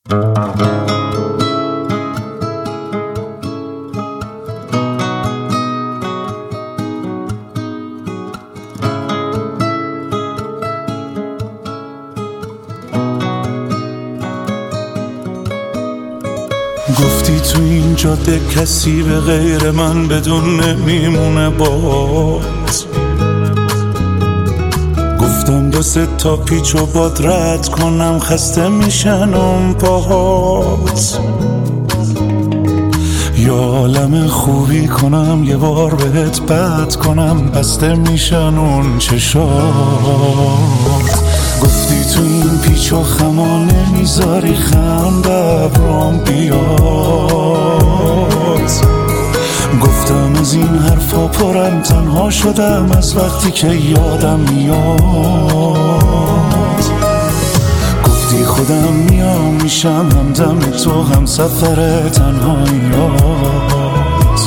گفتی تو این جاده کسی به غیر من بدون نمیمونه باز. گفتم 2-3 تا پیچ و باد رد کنم، خسته میشن اون پاهات. یا عالم خوبی کنم یه بار بهت بد کنم، بسته میشن اون چشات. گفتی تو این پیچ و خما نمیذاری خنده ابرام بیاد. گفتم از این حرفا پرم، تنها شدم از وقتی که یادم میاد. گفتی خودم میام میشم همدم تو، هم سفر تنهاییات.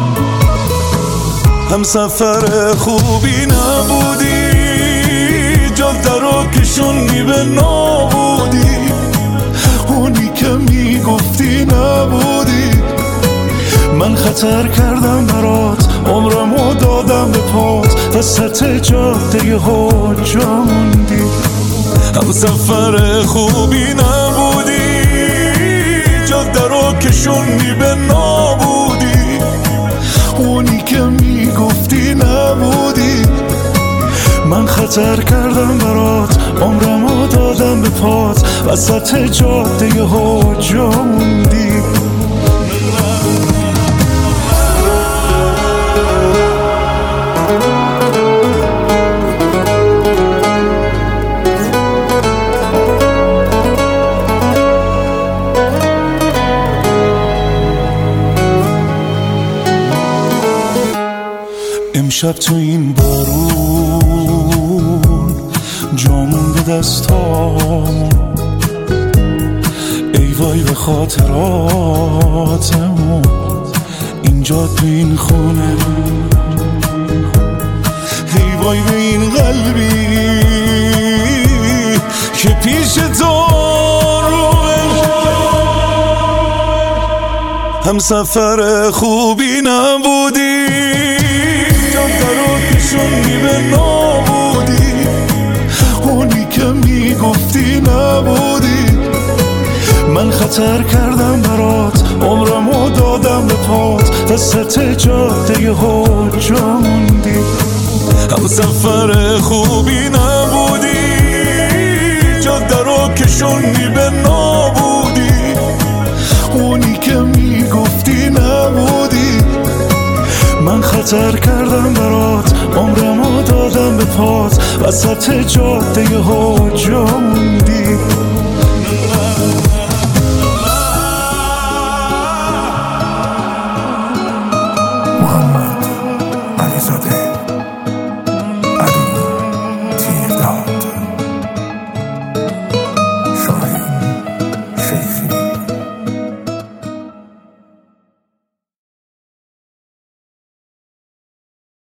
هم سفر خوبی نبودی، جاده رو کشوندی به نابودی. اونی که میگفتی نبودی. من خطر کردم برات، عمرمو دادم به پات، وسط جاده ها جا موندی. هم سفر خوبی نبودی، جاده رو کشوندی به نابودی. اونی که میگفتی نبودی. من خطر کردم برات، عمرمو دادم به پات، وسط جاده ها جا موندی. امشب تو این بارون جا مونده دستامون، ای وای به خاطراتمون. اینجا تو این خونه، ای وای به این قلبی که پیش تو روه. هم سفر خوبی نبودی، جاده رو کشوندی به نابودی. اونی که میگفتی نبودی. من خطر کردم برات، عمرمو دادم به پات، وسط جاده ها جا موندی. هم سفر خوبی نبودی، جاده رو کشوندی به نابودی. اونی که میگفتی نبودی. من خطر کردم برات، عمرمو دادم به پات، وسط جاده ها جا موندی.